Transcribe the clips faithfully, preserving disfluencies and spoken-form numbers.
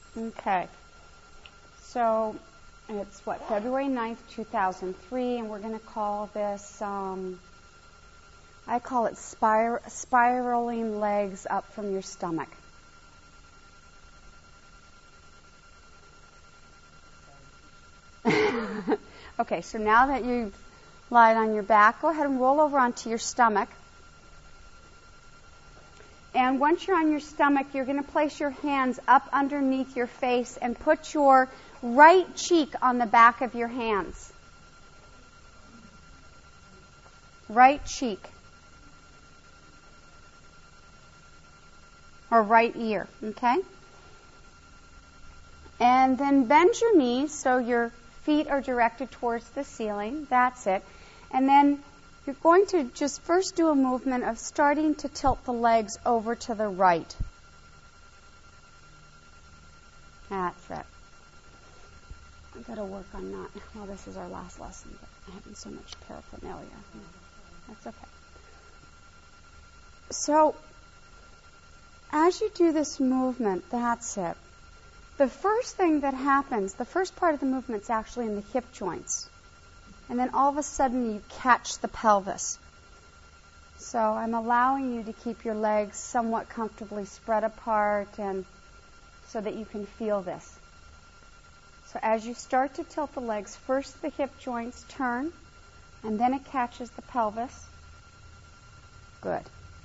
Okay. So it's what, February ninth, two thousand three, and we're going to call this, um, I call it spir- spiraling legs up from your stomach. Okay, so now that you've lied on your back, go ahead and roll over onto your stomach. And once you're on your stomach, you're going to place your hands up underneath your face and put your right cheek on the back of your hands. Right cheek. Or right ear, okay? And then bend your knees so your feet are directed towards the ceiling. That's it. And then you're going to just first do a movement of starting to tilt the legs over to the right. That's it. I've got to work on not, well, this is our last lesson, but I'm having so much paraphernalia. That's okay. So, as you do this movement, that's it. The first thing that happens, the first part of the movement is actually in the hip joints. And then all of a sudden you catch the pelvis. So I'm allowing you to keep your legs somewhat comfortably spread apart and so that you can feel this. So as you start to tilt the legs, first the hip joints turn, and then it catches the pelvis. Good.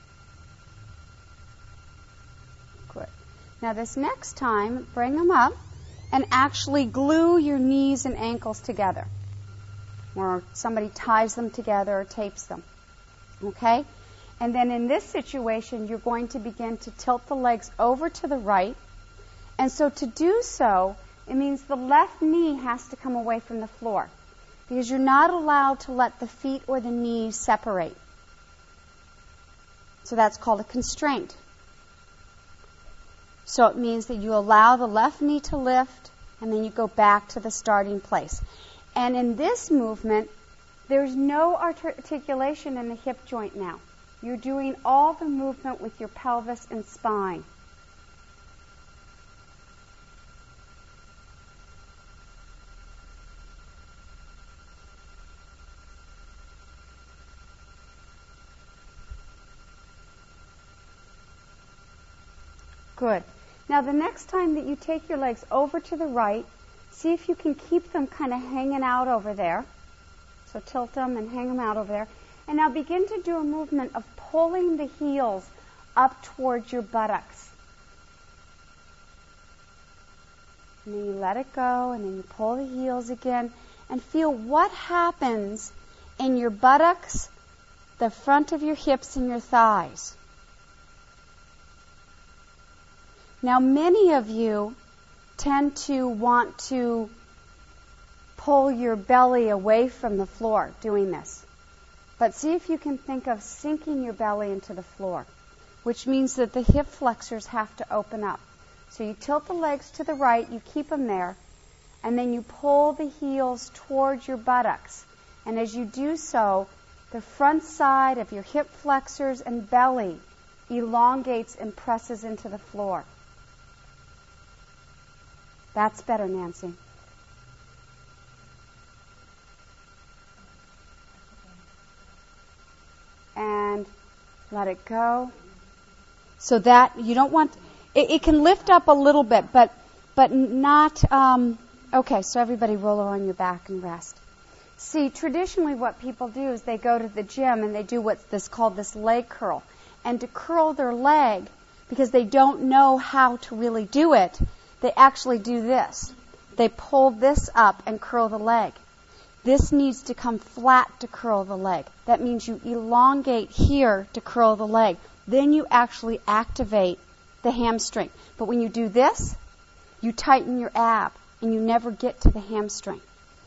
Good. Now this next time, bring them up and actually glue your knees and ankles together. Or somebody ties them together or tapes them. Okay? And then in this situation, you're going to begin to tilt the legs over to the right. And so to do so, it means the left knee has to come away from the floor. Because you're not allowed to let the feet or the knees separate. So that's called a constraint. So it means that you allow the left knee to lift, and then you go back to the starting place. And in this movement, there's no articulation in the hip joint now. You're doing all the movement with your pelvis and spine. Good. Now the next time that you take your legs over to the right, see if you can keep them kind of hanging out over there. So tilt them and hang them out over there. And now begin to do a movement of pulling the heels up towards your buttocks. And then you let it go, and then you pull the heels again, and feel what happens in your buttocks, the front of your hips, and your thighs. Now, many of you tend to want to pull your belly away from the floor doing this. But see if you can think of sinking your belly into the floor, which means that the hip flexors have to open up. So you tilt the legs to the right, you keep them there, and then you pull the heels towards your buttocks. And as you do so, the front side of your hip flexors and belly elongates and presses into the floor. That's better, Nancy. And let it go. So that you don't want, it, it can lift up a little bit, but but not, um, okay, so everybody roll on your back and rest. See, traditionally what people do is they go to the gym and they do what's this called this leg curl. And to curl their leg, because they don't know how to really do it, they actually do this. They pull this up and curl the leg. This needs to come flat to curl the leg. That means you elongate here to curl the leg. Then you actually activate the hamstring. But when you do this, you tighten your ab, and you never get to the hamstring.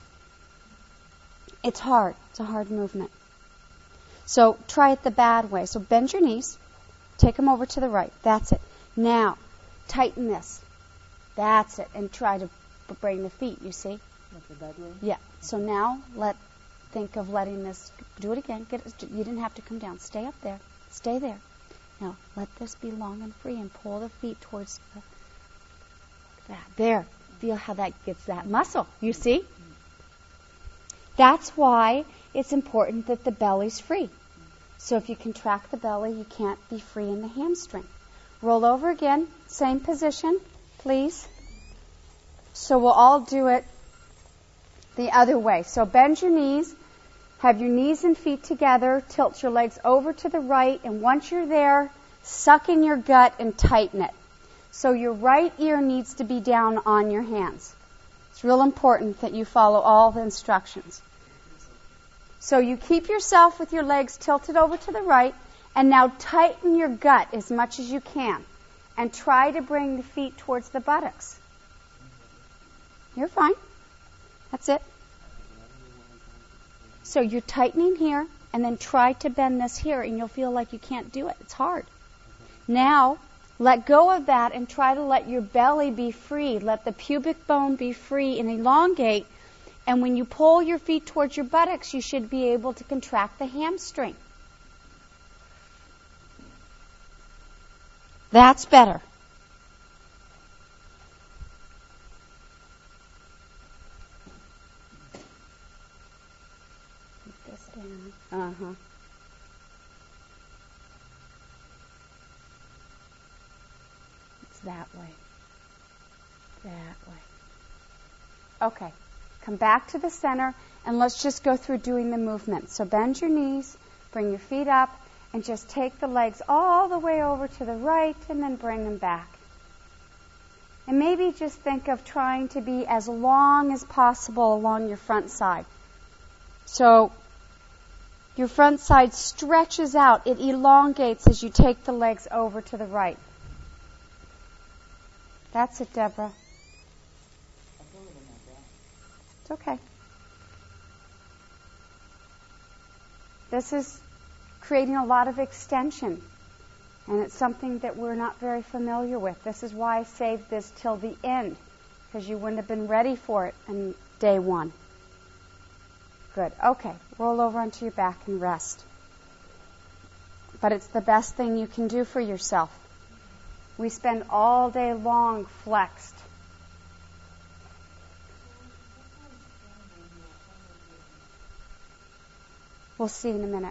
It's hard. It's a hard movement. So try it the bad way. So bend your knees. Take them over to the right. That's it. Now, tighten this. That's it. And try to bring the feet, you see? Like the bad way? Yeah. So now, let think of letting this, do it again. Get, you didn't have to come down. Stay up there. Stay there. Now, let this be long and free and pull the feet towards the, That. There. Feel how that gets that muscle. You see? That's why it's important that the belly's free. So if you contract the belly, you can't be free in the hamstring. Roll over again. Same position, please. So we'll all do it the other way. So bend your knees. Have your knees and feet together. Tilt your legs over to the right. And once you're there, suck in your gut and tighten it. So your right ear needs to be down on your hands. It's real important that you follow all the instructions. So you keep yourself with your legs tilted over to the right, and now tighten your gut as much as you can, and try to bring the feet towards the buttocks. You're fine. That's it. So you're tightening here, and then try to bend this here, and you'll feel like you can't do it. It's hard. Now, let go of that and try to let your belly be free. Let the pubic bone be free and elongate. And when you pull your feet towards your buttocks, you should be able to contract the hamstring. That's better. Put this down. Uh-huh. It's that way. That way. Okay. Come back to the center, and let's just go through doing the movement. So bend your knees, bring your feet up, and just take the legs all the way over to the right, and then bring them back. And maybe just think of trying to be as long as possible along your front side. So your front side stretches out. It elongates as you take the legs over to the right. That's it, Deborah. It's okay. This is creating a lot of extension, and it's something that we're not very familiar with. This is why I saved this till the end, because you wouldn't have been ready for it on day one. Good. Okay. Roll over onto your back and rest. But it's the best thing you can do for yourself. We spend all day long flexed. We'll see in a minute.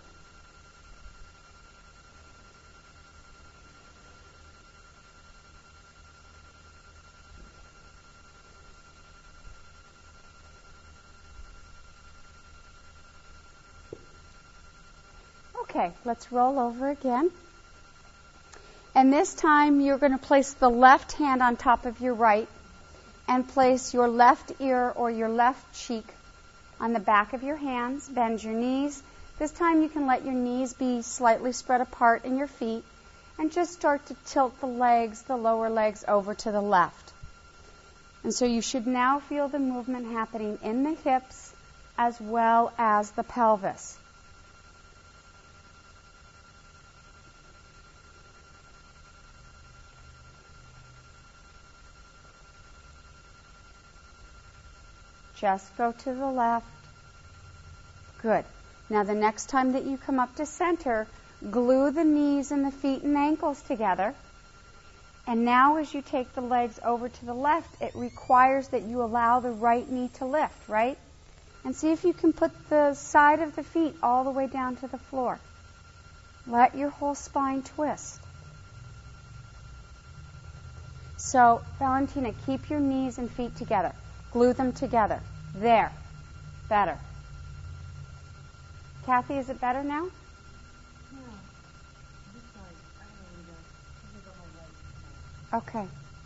Okay, let's roll over again. And this time you're going to place the left hand on top of your right and place your left ear or your left cheek on the back of your hands. Bend your knees. This time you can let your knees be slightly spread apart in your feet and just start to tilt the legs, the lower legs, over to the left. And so you should now feel the movement happening in the hips as well as the pelvis. Just go to the left. Good. Now the next time that you come up to center, glue the knees and the feet and ankles together. And now as you take the legs over to the left, it requires that you allow the right knee to lift, right? And see if you can put the side of the feet all the way down to the floor. Let your whole spine twist. So, Valentina, keep your knees and feet together. Glue them together. There. Better. Kathy, is it better now? Okay.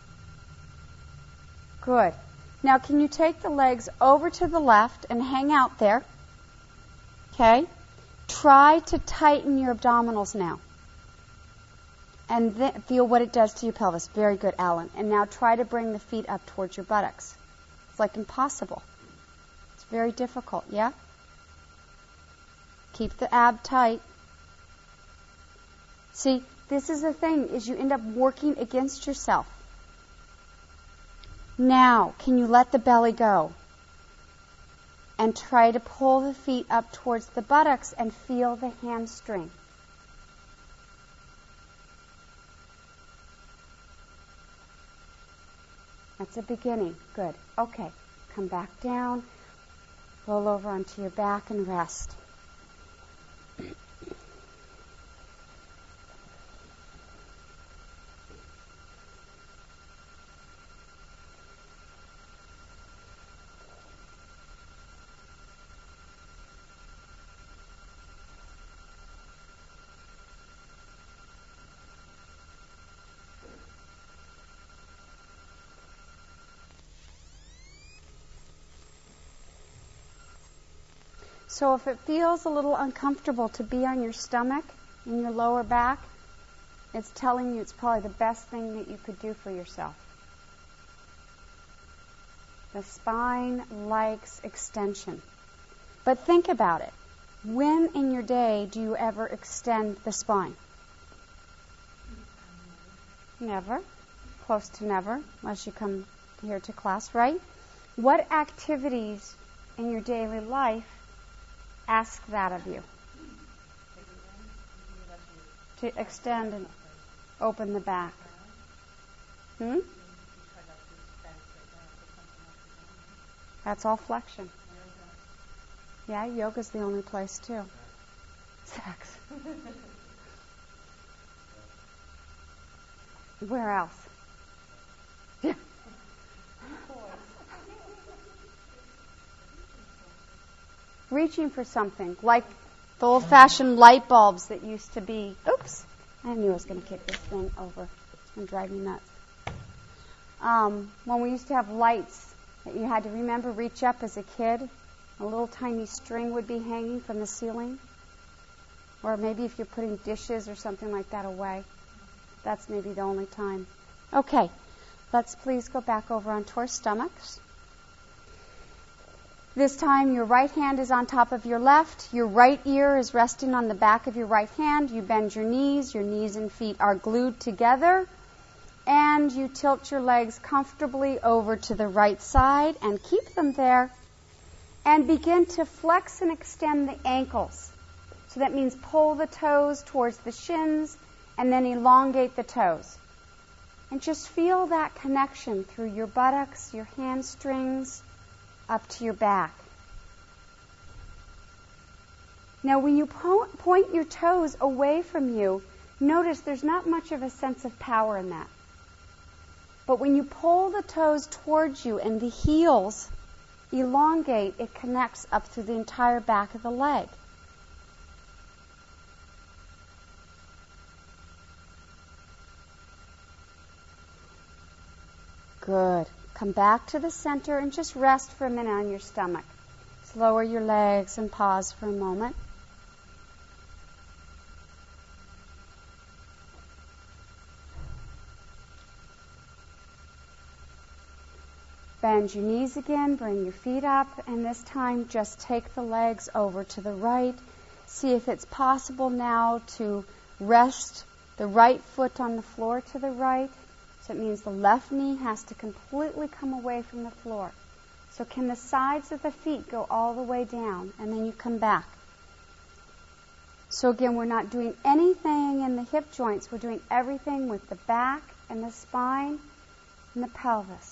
Good. Now, can you take the legs over to the left and hang out there? Okay. Try to tighten your abdominals now. And then feel what it does to your pelvis. Very good, Alan. And now try to bring the feet up towards your buttocks. It's like impossible. It's very difficult, yeah? Keep the ab tight. See, this is the thing, is you end up working against yourself. Now, can you let the belly go? And try to pull the feet up towards the buttocks and feel the hamstring. That's a beginning. Good. Okay. Come back down. Roll over onto your back and rest. So if it feels a little uncomfortable to be on your stomach in your lower back, it's telling you it's probably the best thing that you could do for yourself. The spine likes extension. But think about it. When in your day do you ever extend the spine? Never. Close to never, unless you come here to class, right? What activities in your daily life ask that of you? To extend and open the back. Hmm? That's all flexion. Yeah, yoga's the only place too. Sex. Where else? Yeah. Reaching for something, like the old-fashioned light bulbs that used to be. Oops, I knew I was going to kick this thing over and drive me nuts. Um, when we used to have lights that you had to remember reach up as a kid, a little tiny string would be hanging from the ceiling. Or maybe if you're putting dishes or something like that away. That's maybe the only time. Okay, let's please go back over onto our stomachs. This time your right hand is on top of your left. Your right ear is resting on the back of your right hand. You bend your knees. Your knees and feet are glued together. And you tilt your legs comfortably over to the right side and keep them there. And begin to flex and extend the ankles. So that means pull the toes towards the shins and then elongate the toes. And just feel that connection through your buttocks, your hamstrings, up to your back. Now when you po- point your toes away from you, notice there's not much of a sense of power in that. But when you pull the toes towards you and the heels elongate, it connects up through the entire back of the leg. Good. Come back to the center and just rest for a minute on your stomach. Just lower your legs and pause for a moment. Bend your knees again, bring your feet up, and this time just take the legs over to the right. See if it's possible now to rest the right foot on the floor to the right. So it means the left knee has to completely come away from the floor. So can the sides of the feet go all the way down, and then you come back. So again, we're not doing anything in the hip joints. We're doing everything with the back and the spine and the pelvis.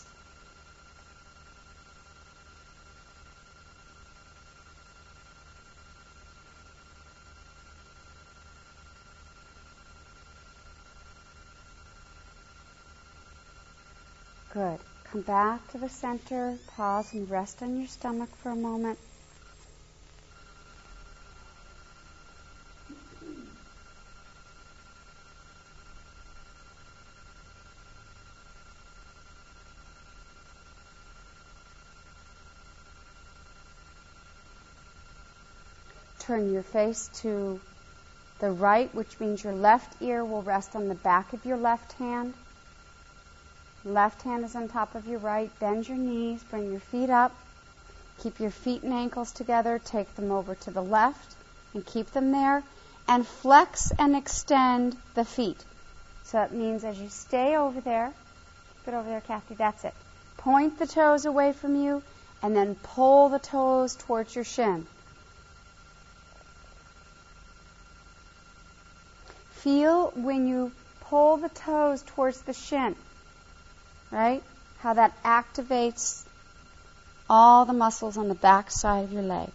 Good. Come back to the center, pause and rest on your stomach for a moment. Turn your face to the right, which means your left ear will rest on the back of your left hand. Left hand is on top of your right. Bend your knees, bring your feet up. Keep your feet and ankles together. Take them over to the left and keep them there. And flex and extend the feet. So that means as you stay over there, keep it over there, Kathy, that's it. Point the toes away from you and then pull the toes towards your shin. Feel when you pull the toes towards the shin, right? how that activates all the muscles on the back side of your leg.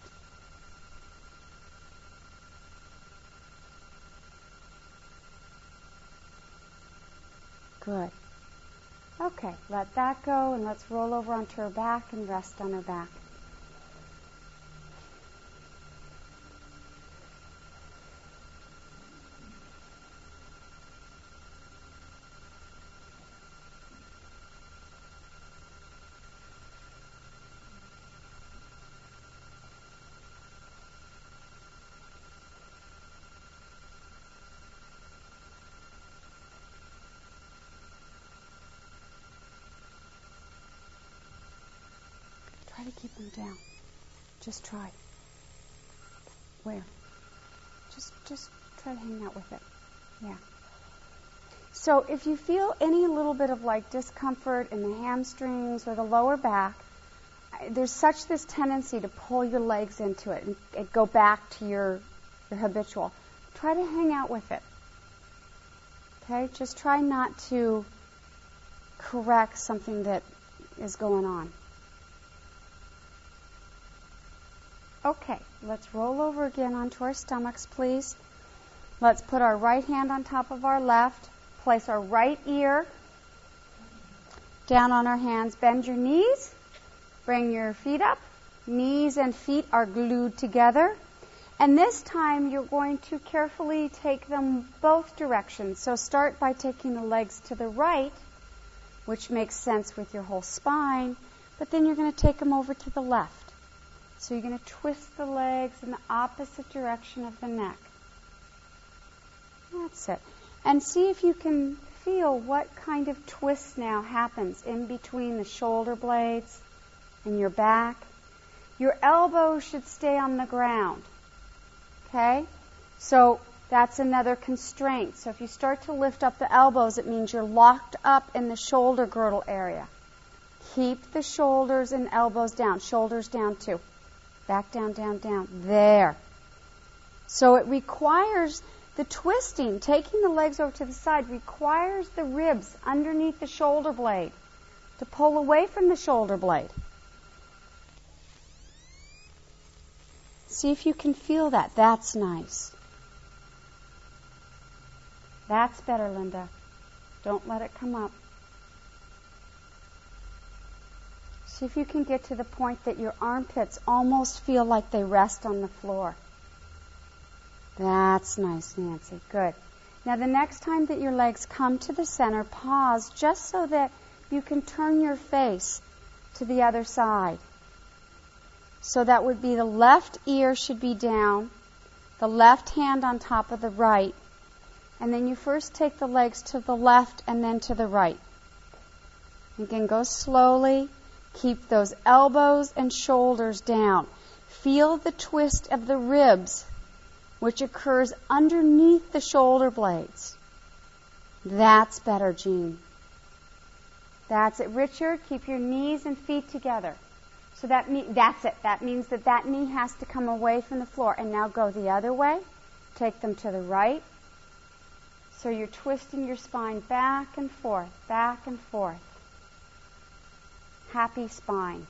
Good. Okay, let that go, and let's roll over onto her back and rest on her back. Try to keep them down. Just try. Where? Just just try to hang out with it. Yeah. So if you feel any little bit of like discomfort in the hamstrings or the lower back, there's such this tendency to pull your legs into it and, and go back to your, your habitual. Try to hang out with it. Okay? Just try not to correct something that is going on. Okay, let's roll over again onto our stomachs, please. Let's put our right hand on top of our left. Place our right ear down on our hands. Bend your knees. Bring your feet up. Knees and feet are glued together. And this time you're going to carefully take them both directions. So start by taking the legs to the right, which makes sense with your whole spine. But then you're going to take them over to the left. So you're going to twist the legs in the opposite direction of the neck. That's it. And see if you can feel what kind of twist now happens in between the shoulder blades and your back. Your elbows should stay on the ground. Okay? So that's another constraint. So if you start to lift up the elbows, it means you're locked up in the shoulder girdle area. Keep the shoulders and elbows down. Shoulders down too. Back down, down, down. There. So it requires the twisting, taking the legs over to the side, requires the ribs underneath the shoulder blade to pull away from the shoulder blade. See if you can feel that. That's nice. That's better, Linda. Don't let it come up. See if you can get to the point that your armpits almost feel like they rest on the floor. That's nice, Nancy. Good. Now the next time that your legs come to the center, pause just so that you can turn your face to the other side. So that would be the left ear should be down, the left hand on top of the right, and then you first take the legs to the left and then to the right. Again, go slowly. Keep those elbows and shoulders down. Feel the twist of the ribs, which occurs underneath the shoulder blades. That's better, Jean. That's it. Richard, keep your knees and feet together. So that me- that's it. That means that that knee has to come away from the floor. And now go the other way. Take them to the right. So you're twisting your spine back and forth, back and forth. Happy spine.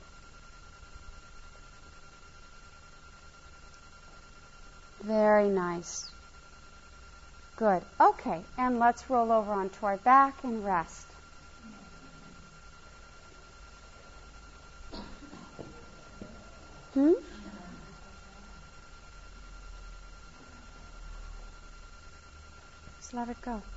Very nice. Good. Okay, and let's roll over onto our back and rest. Hmm? Just let it go.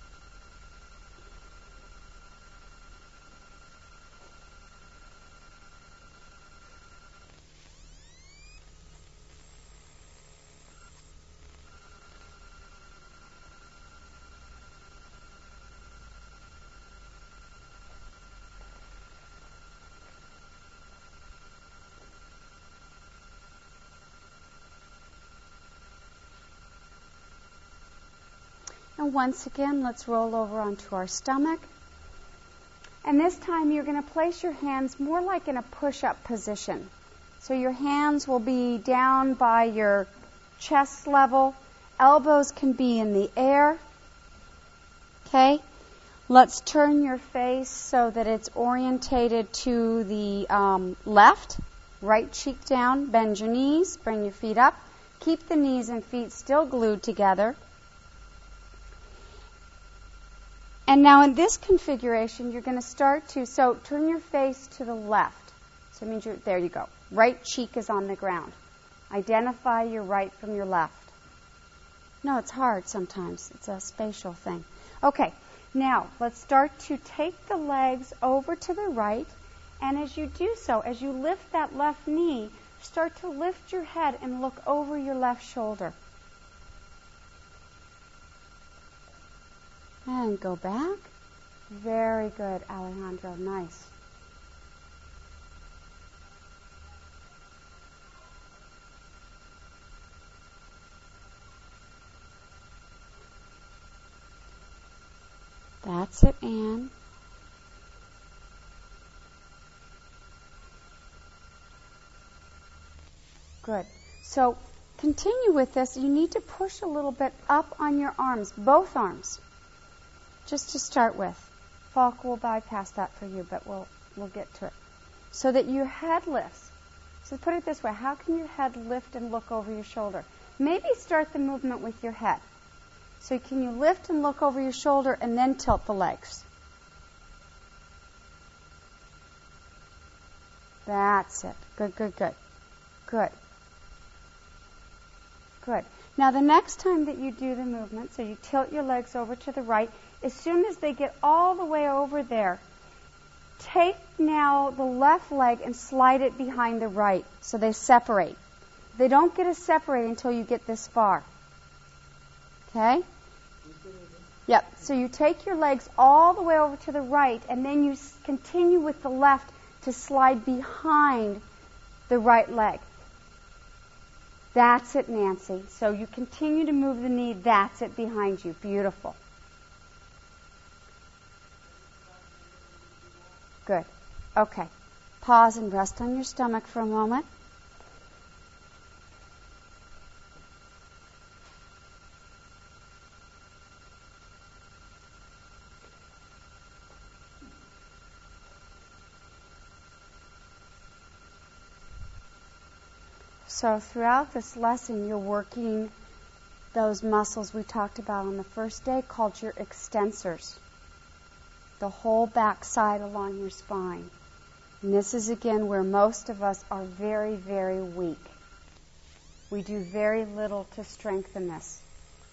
And once again, let's roll over onto our stomach. And this time you're going to place your hands more like in a push-up position. So your hands will be down by your chest level. Elbows can be in the air. Okay? Let's turn your face so that it's orientated to the um, left. Right cheek down. Bend your knees. Bring your feet up. Keep the knees and feet still glued together. And now in this configuration, you're going to start to, so turn your face to the left. So it means you're, there you go. Right cheek is on the ground. Identify your right from your left. No, it's hard sometimes. It's a spatial thing. Okay, now let's start to take the legs over to the right. And as you do so, as you lift that left knee, start to lift your head and look over your left shoulder. And go back. Very good, Alejandro. Nice. That's it, Anne. Good. So continue with this. You need to push a little bit up on your arms, both arms, just to start with. Falk will bypass that for you, but we'll we'll get to it. So that your head lifts. So put it this way. How can your head lift and look over your shoulder? Maybe start the movement with your head. So can you lift and look over your shoulder and then tilt the legs? That's it. Good, good, good. Good. Good. Now the next time that you do the movement, so you tilt your legs over to the right, as soon as they get all the way over there, take now the left leg and slide it behind the right so they separate. They don't get to separate until you get this far. Okay? Yep. So you take your legs all the way over to the right, and then you continue with the left to slide behind the right leg. That's it, Nancy. So you continue to move the knee. That's it behind you. Beautiful. Good. Okay. Pause and rest on your stomach for a moment. So throughout this lesson, you're working those muscles we talked about on the first day called your extensors. The whole back side along your spine. And this is again where most of us are very, very weak. We do very little to strengthen this.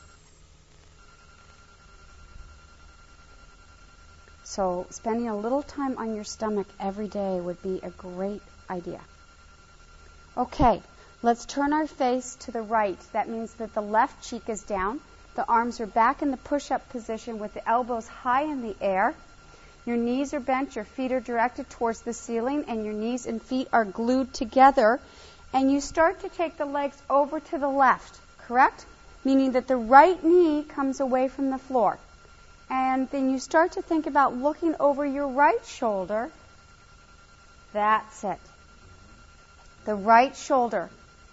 So spending a little time on your stomach every day would be a great idea. Okay. Let's turn our face to the right. That means that the left cheek is down. The arms are back in the push-up position with the elbows high in the air. Your knees are bent, your feet are directed towards the ceiling, and your knees and feet are glued together. And you start to take the legs over to the left, correct? Meaning that the right knee comes away from the floor. And then you start to think about looking over your right shoulder. That's it. The right shoulder.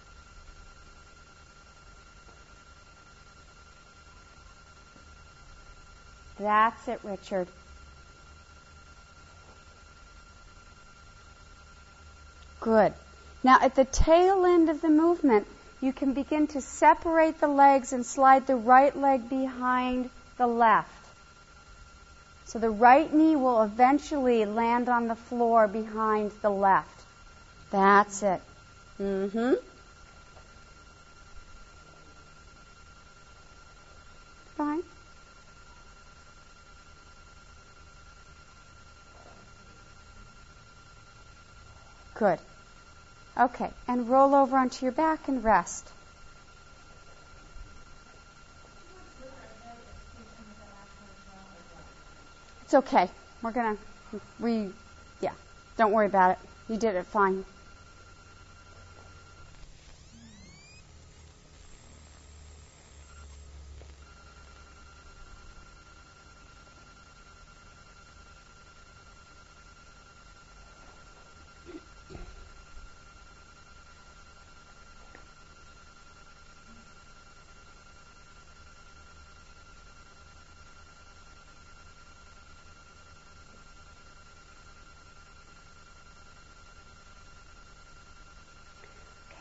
That's it, Richard. Good. Now, at the tail end of the movement, you can begin to separate the legs and slide the right leg behind the left. So the right knee will eventually land on the floor behind the left. That's it. Mm-hmm. Fine. Good. Okay, and roll over onto your back and rest. It's okay. We're going to re... Yeah, don't worry about it. You did it fine.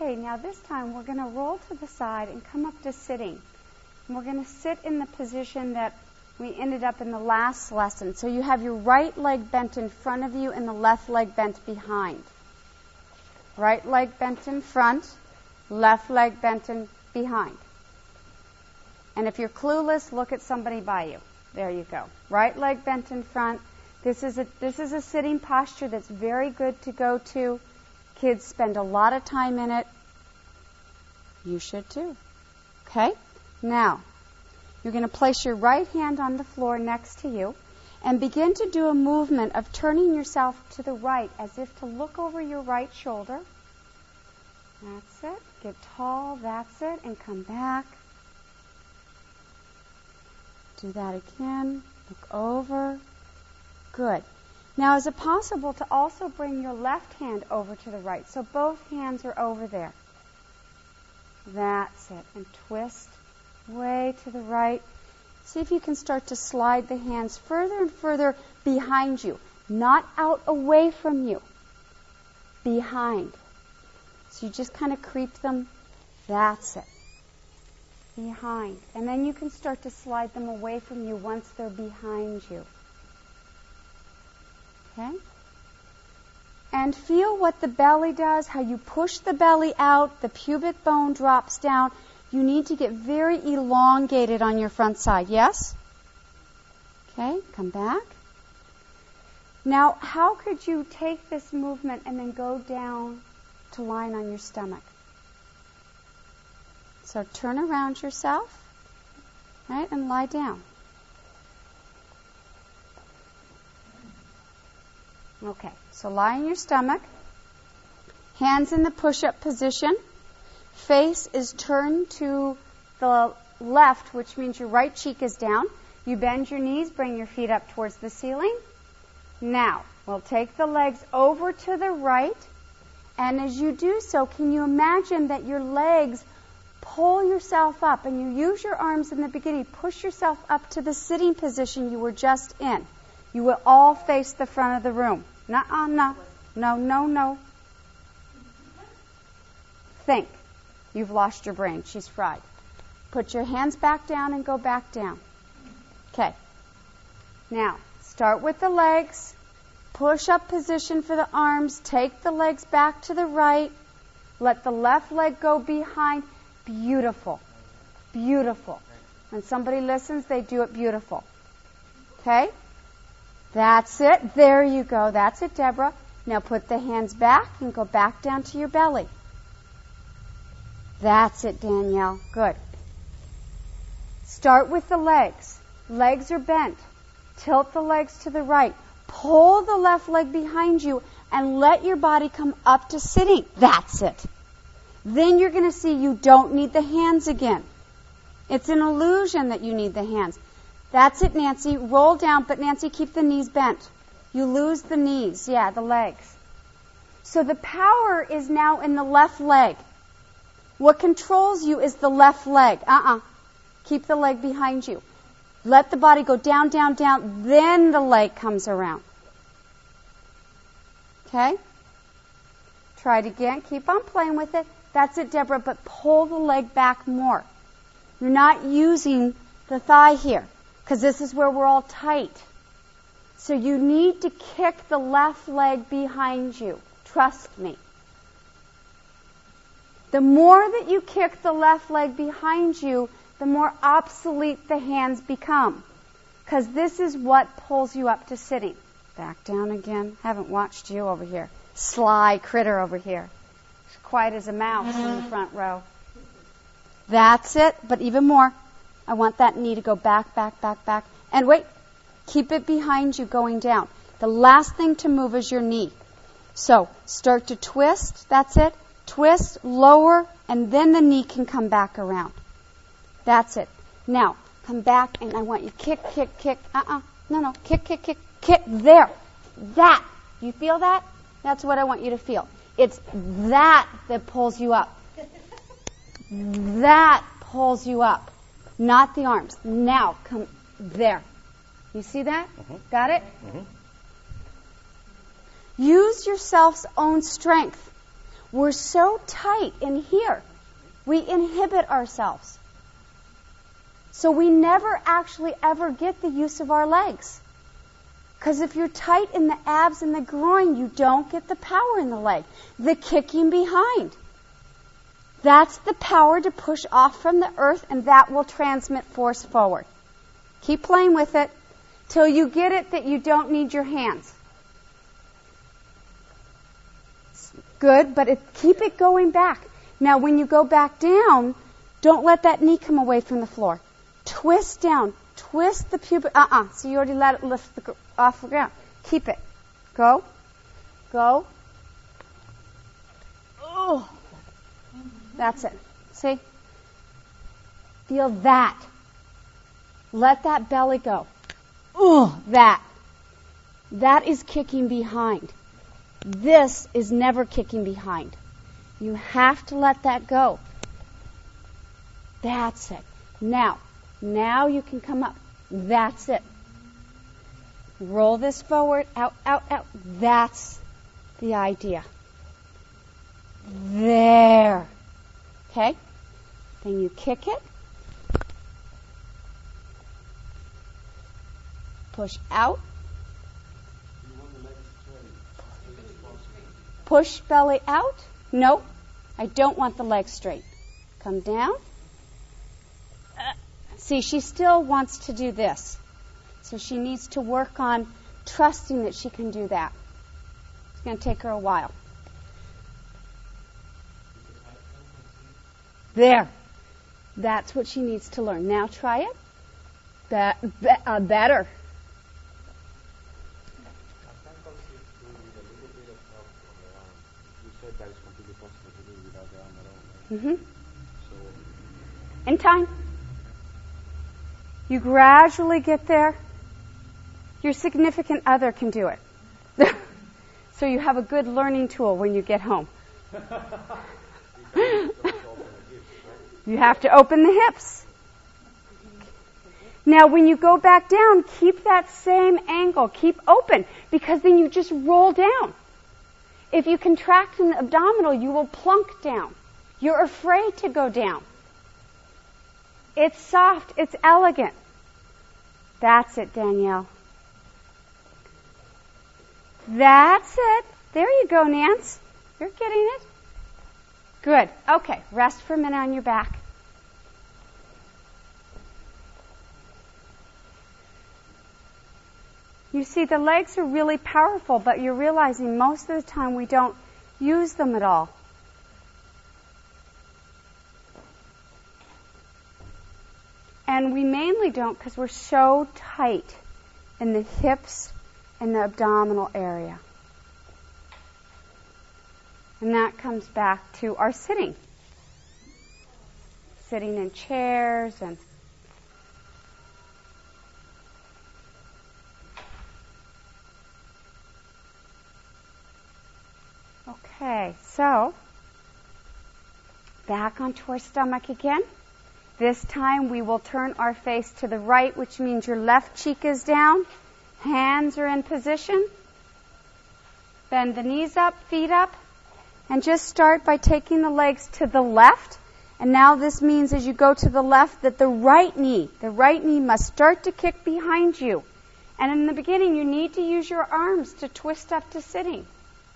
Okay, now this time we're going to roll to the side and come up to sitting. And we're going to sit in the position that we ended up in the last lesson. So you have your right leg bent in front of you and the left leg bent behind. Right leg bent in front, left leg bent in behind. And if you're clueless, look at somebody by you. There you go. Right leg bent in front. This is a this is a sitting posture that's very good to go to. Kids spend a lot of time in it. You should too. Okay? Now, you're going to place your right hand on the floor next to you and begin to do a movement of turning yourself to the right as if to look over your right shoulder. That's it. Get tall. That's it. And come back. Do that again. Look over. Good. Now, is it possible to also bring your left hand over to the right? So both hands are over there. That's it. And twist way to the right. See if you can start to slide the hands further and further behind you. Not out away from you. Behind. So you just kind of creep them. That's it. Behind. And then you can start to slide them away from you once they're behind you. Okay? And feel what the belly does, how you push the belly out, the pubic bone drops down. You need to get very elongated on your front side. Yes? Okay, come back. Now, how could you take this movement and then go down to lying on your stomach? So turn around yourself, right, and lie down. Okay, so lie on your stomach, hands in the push-up position, face is turned to the left, which means your right cheek is down. You bend your knees, bring your feet up towards the ceiling. Now, we'll take the legs over to the right, and as you do so, can you imagine that your legs pull yourself up, and you use your arms in the beginning, push yourself up to the sitting position you were just in. You will all face the front of the room. Nuh-uh, no. No, no, no. Think. You've lost your brain. She's fried. Put your hands back down and go back down. Okay. Now, start with the legs. Push up position for the arms. Take the legs back to the right. Let the left leg go behind. Beautiful. Beautiful. When somebody listens, they do it beautiful. Okay? That's it. There you go. That's it, Deborah. Now put the hands back and go back down to your belly. That's it, Danielle. Good. Start with the legs. Legs are bent. Tilt the legs to the right. Pull the left leg behind you and let your body come up to sitting. That's it. Then you're going to see you don't need the hands again. It's an illusion that you need the hands. That's it, Nancy. Roll down, but Nancy, keep the knees bent. You lose the knees. Yeah, the legs. So the power is now in the left leg. What controls you is the left leg. Uh-uh. Keep the leg behind you. Let the body go down, down, down. Then the leg comes around. Okay? Try it again. Keep on playing with it. That's it, Deborah, but pull the leg back more. You're not using the thigh here, because this is where we're all tight. So you need to kick the left leg behind you. Trust me. The more that you kick the left leg behind you, the more obsolete the hands become. Because this is what pulls you up to sitting. Back down again. Haven't watched you over here. Sly critter over here. She's quiet as a mouse in the front row. That's it, but even more. I want that knee to go back, back, back, back. And wait, keep it behind you going down. The last thing to move is your knee. So start to twist. That's it. Twist, lower, and then the knee can come back around. That's it. Now, come back, and I want you kick, kick, kick. Uh-uh. No, no. Kick, kick, kick, kick. There. That. You feel that? That's what I want you to feel. It's that that pulls you up. That pulls you up. Not the arms. Now, come there. You see that? Mm-hmm. Got it? Mm-hmm. Use yourself's own strength. We're so tight in here. We inhibit ourselves. So we never actually ever get the use of our legs. Because if you're tight in the abs and the groin, you don't get the power in the leg. The kicking behind. That's the power to push off from the earth, and that will transmit force forward. Keep playing with it till you get it that you don't need your hands. Good, but it, keep it going back. Now, when you go back down, don't let that knee come away from the floor. Twist down. Twist the pubic. Uh-uh. So you already let it lift the, off the ground. Keep it. Go. Go. Oh. That's it. See? Feel that. Let that belly go. Oh, that. That is kicking behind. This is never kicking behind. You have to let that go. That's it. Now, now you can come up. That's it. Roll this forward, out, out, out. That's the idea. There. Okay? Then you kick it. Push out. Push belly out. No, I don't want the legs straight. Come down. Uh, see, she still wants to do this. So she needs to work on trusting that she can do that. It's going to take her a while. There. That's what she needs to learn. Now try it. That, be, uh, better. Mm-hmm. In time. You gradually get there. Your significant other can do it. So you have a good learning tool when you get home. You have to open the hips. Now when you go back down, keep that same angle. Keep open, because then you just roll down. If you contract in the abdominal, you will plunk down. You're afraid to go down. It's soft. It's elegant. That's it, Danielle. That's it. There you go, Nance. You're getting it. Good. Okay. Rest for a minute on your back. You see, the legs are really powerful, but you're realizing most of the time we don't use them at all. And we mainly don't because we're so tight in the hips and the abdominal area. And that comes back to our sitting. Sitting in chairs and okay, so back onto our stomach again. This time we will turn our face to the right, which means your left cheek is down. Hands are in position. Bend the knees up, feet up. And just start by taking the legs to the left. And now this means as you go to the left that the right knee, the right knee must start to kick behind you. And in the beginning you need to use your arms to twist up to sitting.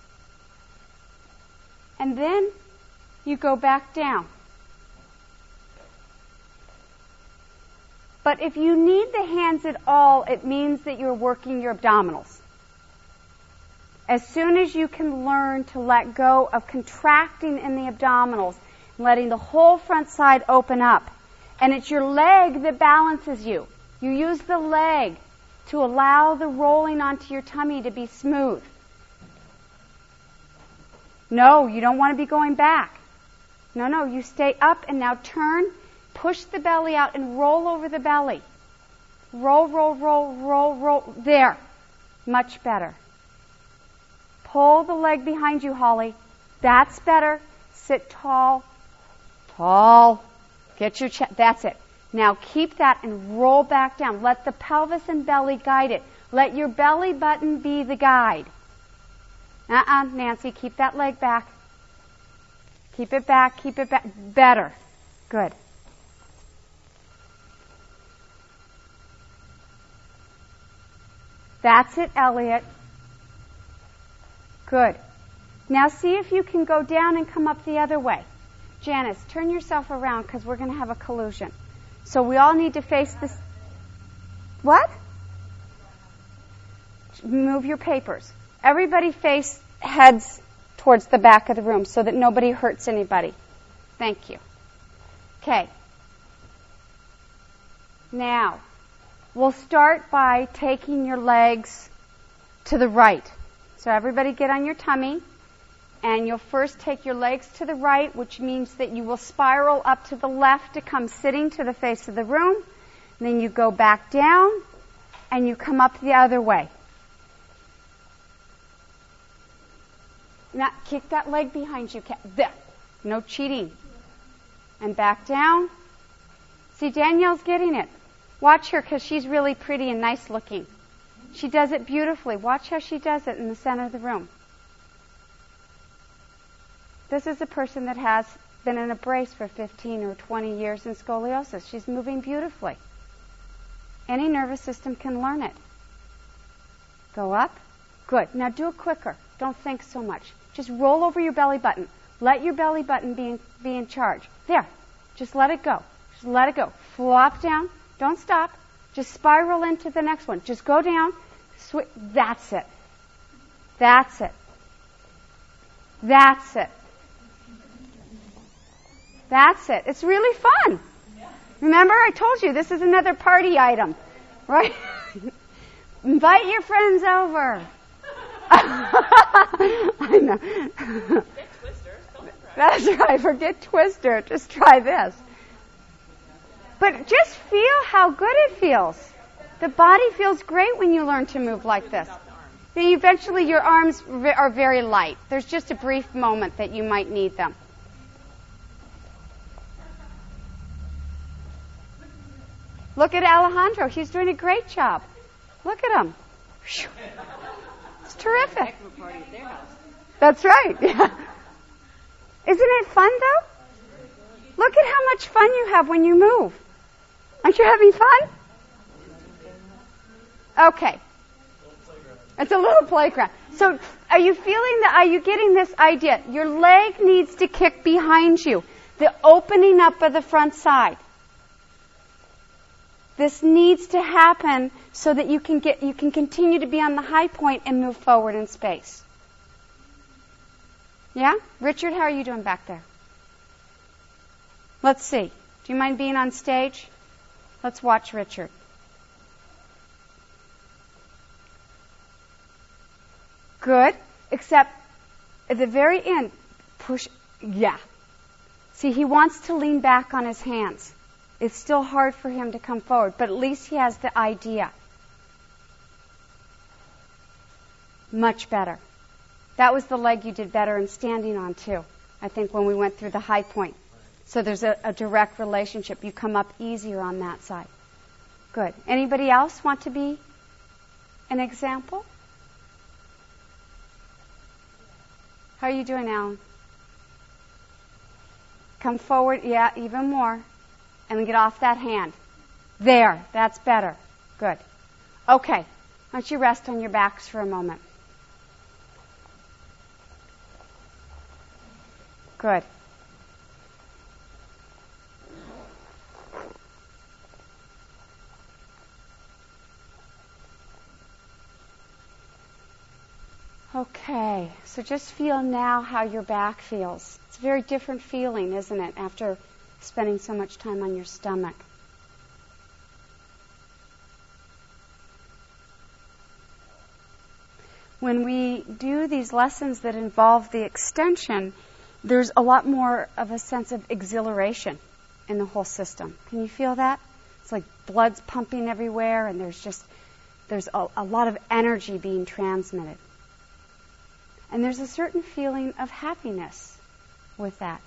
And then you go back down. But if you need the hands at all, it means that you're working your abdominals. As soon as you can learn to let go of contracting in the abdominals, letting the whole front side open up, and it's your leg that balances you. You use the leg to allow the rolling onto your tummy to be smooth. No, you don't want to be going back. No, no, you stay up and now turn. Push the belly out and roll over the belly. Roll, roll, roll, roll, roll. There. Much better. Pull the leg behind you, Holly. That's better. Sit tall. Tall. Get your chest. That's it. Now keep that and roll back down. Let the pelvis and belly guide it. Let your belly button be the guide. Uh-uh, Nancy, keep that leg back. Keep it back, keep it back. Better. Good. That's it, Elliot. Good. Now see if you can go down and come up the other way. Janice, turn yourself around because we're going to have a collusion. So we all need to face this. What? Move your papers. Everybody face heads towards the back of the room so that nobody hurts anybody. Thank you. Okay. Now, we'll start by taking your legs to the right. So everybody get on your tummy. And you'll first take your legs to the right, which means that you will spiral up to the left to come sitting to the face of the room. And then you go back down, and you come up the other way. Now, kick that leg behind you. There. No cheating. And back down. See, Danielle's getting it. Watch her, because she's really pretty and nice looking. She does it beautifully. Watch how she does it in the center of the room. This is a person that has been in a brace for fifteen or twenty years in scoliosis. She's moving beautifully. Any nervous system can learn it. Go up. Good. Now do it quicker. Don't think so much. Just roll over your belly button. Let your belly button be in, be in charge. There. Just let it go. Just let it go. Flop down. Don't stop. Just spiral into the next one. Just go down. Swi- That's it. That's it. That's it. That's it. It's really fun. Remember, I told you this is another party item, right? Invite your friends over. I know. Forget Twister. That's right. Forget Twister. Just try this. But just feel how good it feels. The body feels great when you learn to move like this. Then eventually your arms are very light. There's just a brief moment that you might need them. Look at Alejandro. He's doing a great job. Look at him. It's terrific. That's right. Yeah. Isn't it fun, though? Look at how much fun you have when you move. Aren't you having fun? Okay. It's a little playground. So are you feeling that? Are you getting this idea? Your leg needs to kick behind you. The opening up of the front side. This needs to happen so that you can get you can continue to be on the high point and move forward in space. Yeah? Richard, how are you doing back there? Let's see. Do you mind being on stage? Let's watch Richard. Good. Except at the very end, push. Yeah. See, he wants to lean back on his hands. It's still hard for him to come forward, but at least he has the idea. Much better. That was the leg you did better in standing on, too, I think, when we went through the high point. So there's a, a direct relationship. You come up easier on that side. Good. Anybody else want to be an example? How are you doing, Alan? Come forward. Yeah, even more. And get off that hand. There. That's better. Good. Okay. Why don't you rest on your backs for a moment? Good. Okay. So just feel now how your back feels. It's a very different feeling, isn't it, after spending so much time on your stomach. When we do these lessons that involve the extension, there's a lot more of a sense of exhilaration in the whole system. Can you feel that? It's like blood's pumping everywhere, and there's just there's a, a lot of energy being transmitted. And there's a certain feeling of happiness with that.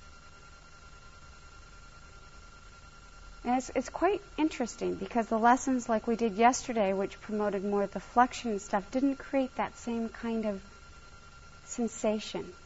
And it's, it's quite interesting because the lessons like we did yesterday, which promoted more of the flexion and stuff, didn't create that same kind of sensation.